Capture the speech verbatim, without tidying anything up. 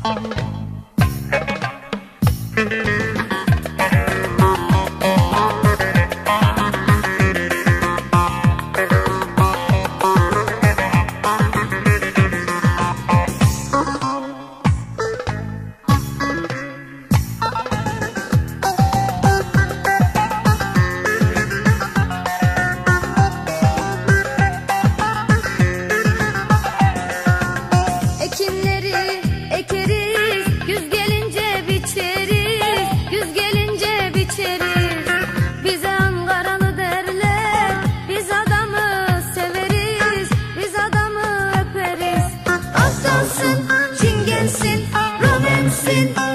Ekinleri ekeriz, güz gelince biçeriz, güz gelince biçeriz. Bize Ankaralı derler, biz adamı severiz, biz adamı öperiz. Afgansın, Çingensin, Romensin.